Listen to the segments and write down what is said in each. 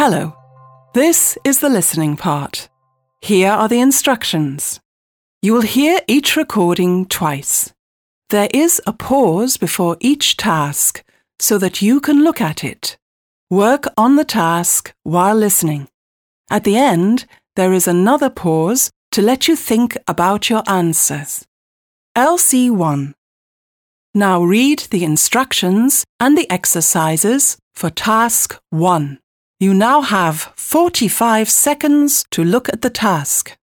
Hello. This is the listening part. Here are the instructions. You will hear each recording twice. There is a pause before each task so that you can look at it. Work on the task while listening. At the end, there is another pause to let you think about your answers. LC1. Now read the instructions and the exercises for Task 1. You now have 45 seconds to look at the task.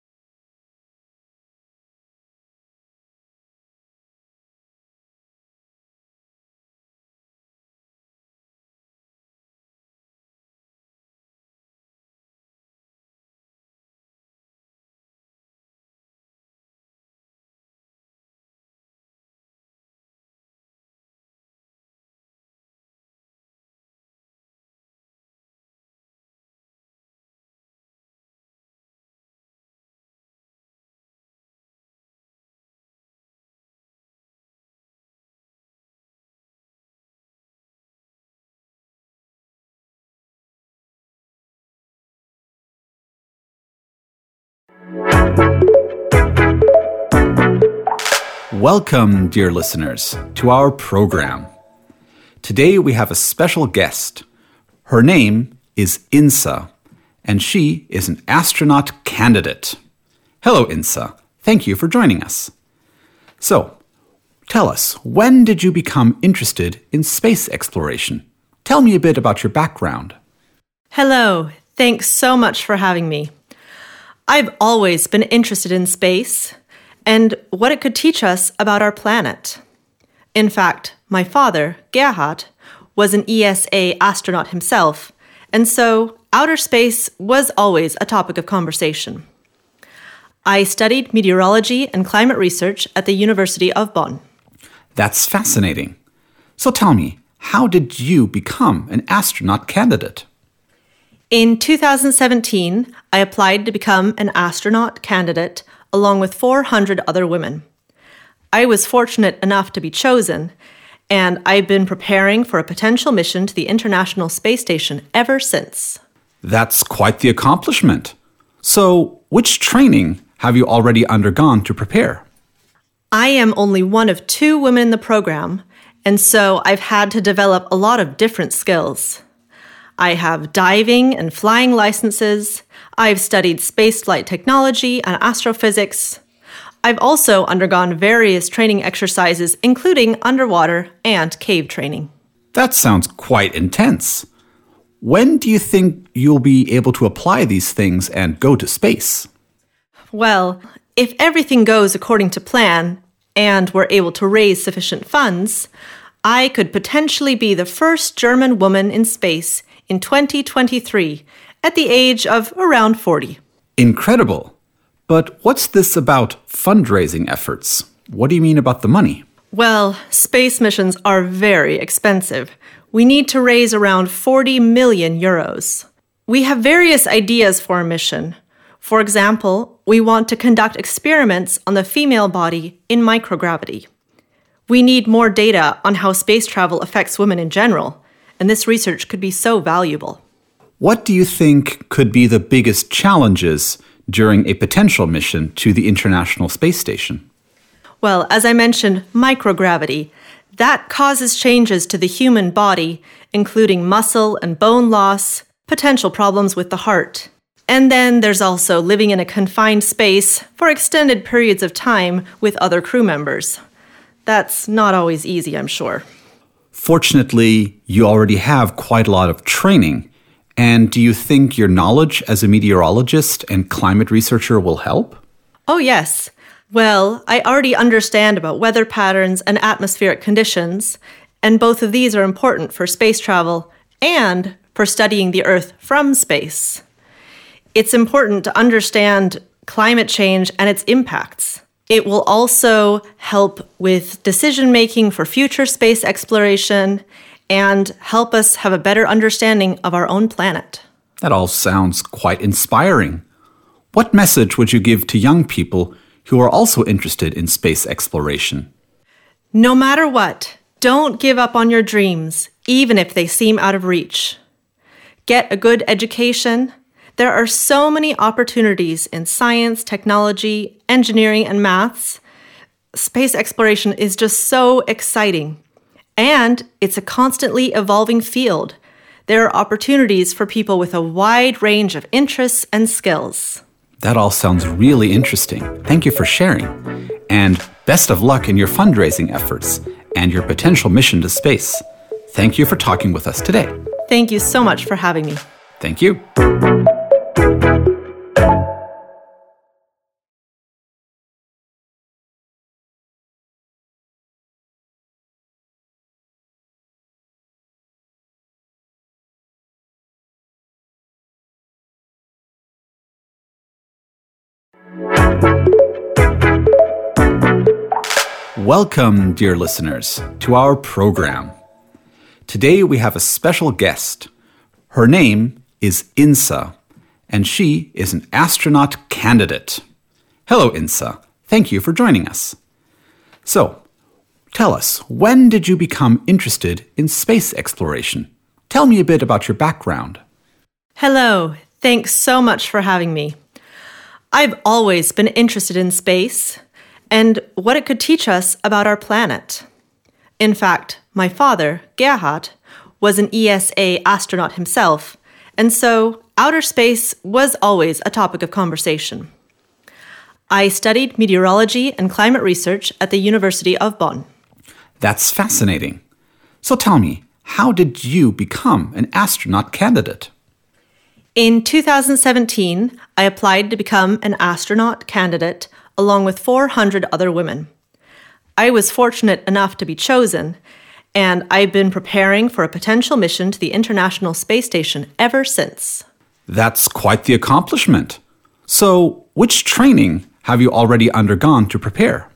Welcome, dear listeners, to our program. Today we have a special guest. Her name is Insa, and she is an astronaut candidate. Hello, Insa. Thank you for joining us. So, tell us, when did you become interested in space exploration? Tell me a bit about your background. Hello. Thanks so much for having me. I've always been interested in space and what it could teach us about our planet. In fact, my father, Gerhard, was an ESA astronaut himself, and so outer space was always a topic of conversation. I studied meteorology and climate research at the University of Bonn. That's fascinating. So tell me, how did you become an astronaut candidate? In 2017, I applied to become an astronaut candidate along with 400 other women. I was fortunate enough to be chosen, and I've been preparing for a potential mission to the International Space Station ever since. That's quite the accomplishment. So, which training have you already undergone to prepare? I am only one of 2 women in the program, and so I've had to develop a lot of different skills. I have diving and flying licenses. I've studied spaceflight technology and astrophysics. I've also undergone various training exercises, including underwater and cave training. That sounds quite intense. When do you think you'll be able to apply these things and go to space? Well, if everything goes according to plan and we're able to raise sufficient funds, I could potentially be the first German woman in space in 2023 at the age of around 40. Incredible. But what's this about fundraising efforts? What do you mean about the money? Well, space missions are very expensive. We need to raise around 40 million euros. We have various ideas for a mission. For example, we want to conduct experiments on the female body in microgravity. We need more data on how space travel affects women in general, and this research could be so valuable. What do you think could be the biggest challenges during a potential mission to the International Space Station? Well, as I mentioned, microgravity. That causes changes to the human body, including muscle and bone loss, potential problems with the heart. And then there's also living in a confined space for extended periods of time with other crew members. That's not always easy, I'm sure. Fortunately, you already have quite a lot of training. And do you think your knowledge as a meteorologist and climate researcher will help? Oh, yes. Well, I already understand about weather patterns and atmospheric conditions, and both of these are important for space travel and for studying the Earth from space. It's important to understand climate change and its impacts. It will also help with decision-making for future space exploration and help us have a better understanding of our own planet. That all sounds quite inspiring. What message would you give to young people who are also interested in space exploration? No matter what, don't give up on your dreams, even if they seem out of reach. get a good education. There are so many opportunities in science, technology, engineering, and maths. Space exploration is just so exciting. And it's a constantly evolving field. There are opportunities for people with a wide range of interests and skills. That all sounds really interesting. Thank you for sharing. And best of luck in your fundraising efforts and your potential mission to space. Thank you for talking with us today. Thank you so much for having me. Thank you. Welcome, dear listeners, to our program. Today we have a special guest. Her name is Insa, and she is an astronaut candidate. Hello, Insa. Thank you for joining us. So, tell us, when did you become interested in space exploration? Tell me a bit about your background. Hello. Thanks so much for having me. I've always been interested in space and what it could teach us about our planet. In fact, my father, Gerhard, was an ESA astronaut himself, and so outer space was always a topic of conversation. I studied meteorology and climate research at the University of Bonn. That's fascinating. So tell me, how did you become an astronaut candidate? In 2017, I applied to become an astronaut candidate along with 400 other women. I was fortunate enough to be chosen, and I've been preparing for a potential mission to the International Space Station ever since. That's quite the accomplishment. So, which training have you already undergone to prepare?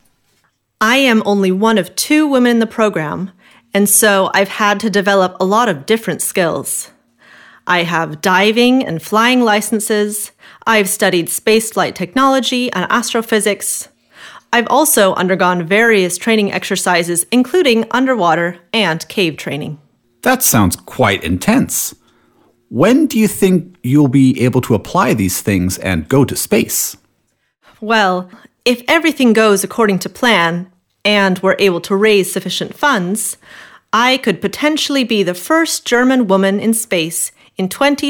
I am only one of 2 women in the program, and so I've had to develop a lot of different skills. I have diving and flying licenses. I've studied spaceflight technology and astrophysics. I've also undergone various training exercises, including underwater and cave training. That sounds quite intense. When do you think you'll be able to apply these things and go to space? Well, if everything goes according to plan and we're able to raise sufficient funds, I could potentially be the first German woman in space in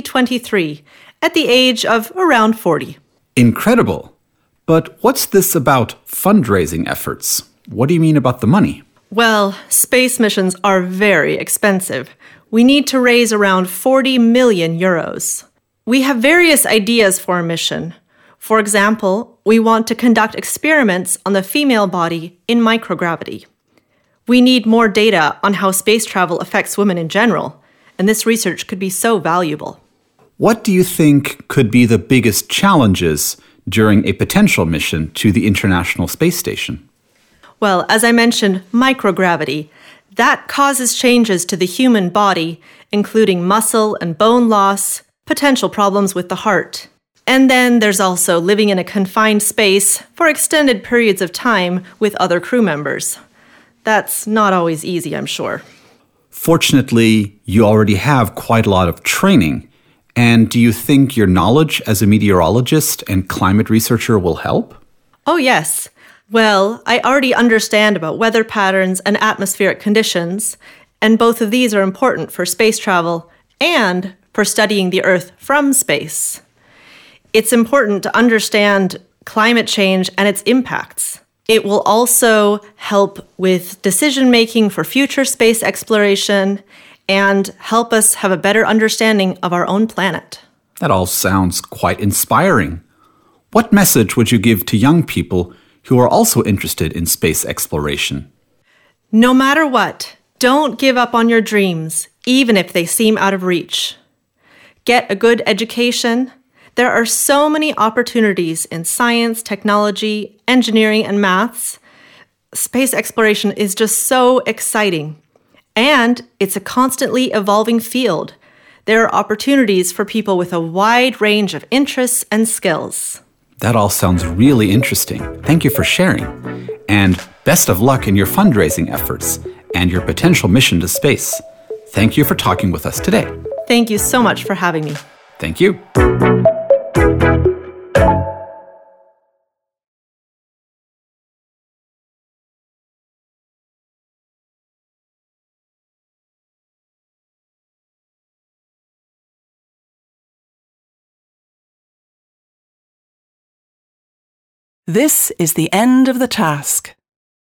2023 at the age of around 40. Incredible. But what's this about fundraising efforts? What do you mean about the money? Well, space missions are very expensive. We need to raise around 40 million euros. We have various ideas for a mission. For example, we want to conduct experiments on the female body in microgravity. We need more data on how space travel affects women in general, and this research could be so valuable. What do you think could be the biggest challenges during a potential mission to the International Space Station? Well, as I mentioned, microgravity. That causes changes to the human body, including muscle and bone loss, potential problems with the heart. And then there's also living in a confined space for extended periods of time with other crew members. That's not always easy, I'm sure. Fortunately, you already have quite a lot of training. And do you think your knowledge as a meteorologist and climate researcher will help? Oh, yes. Well, I already understand about weather patterns and atmospheric conditions, and both of these are important for space travel and for studying the Earth from space. It's important to understand climate change and its impacts. It will also help with decision-making for future space exploration and help us have a better understanding of our own planet. That all sounds quite inspiring. What message would you give to young people who are also interested in space exploration? No matter what, don't give up on your dreams, even if they seem out of reach. Get a good education. There are so many opportunities in science, technology, engineering, and maths. Space exploration is just so exciting. And it's a constantly evolving field. There are opportunities for people with a wide range of interests and skills. That all sounds really interesting. Thank you for sharing. And best of luck in your fundraising efforts and your potential mission to space. Thank you for talking with us today. Thank you so much for having me. Thank you. This is the end of the task.